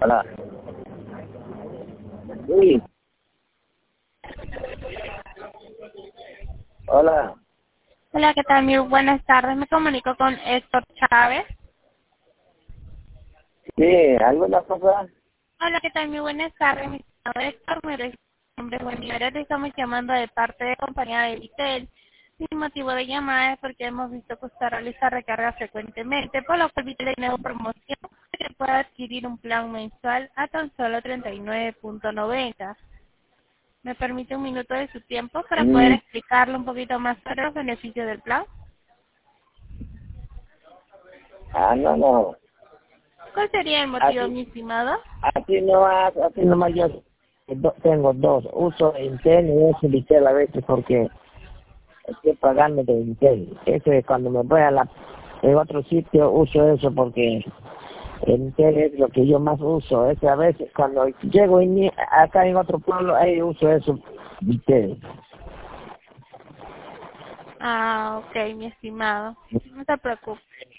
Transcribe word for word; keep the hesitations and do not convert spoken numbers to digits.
Hola. Sí. Hola. Hola, ¿qué tal? Muy buenas tardes. Me comunico con Héctor Chávez. Sí, ¿alguna cosa? Hola, ¿qué tal? Muy buenas tardes. Mi nombre es Héctor. Mi nombre es Juanita. Te estamos llamando de parte de compañía de Vitel. Mi motivo de llamada es porque hemos visto que usted realiza recargas frecuentemente, por lo cual Vitel tiene una promoción que puede adquirir un plan mensual a tan solo treinta y nueve punto noventa. ¿Me permite un minuto de su tiempo para poder Mm, explicarle un poquito más sobre los beneficios del plan? ah, no, no. ¿Cuál sería el motivo, Así, mi estimado? así no más, así nomás yo do- tengo dos. Uso Intel y uso Vitel a veces porque estoy pagando de Intel. Eso es cuando me voy a la, en otro sitio uso eso porque el Intel es lo que yo más uso. Es que a veces cuando llego en mi- acá en otro pueblo, ahí uso eso, Vitel. Ah, ok, mi estimado. No se preocupe.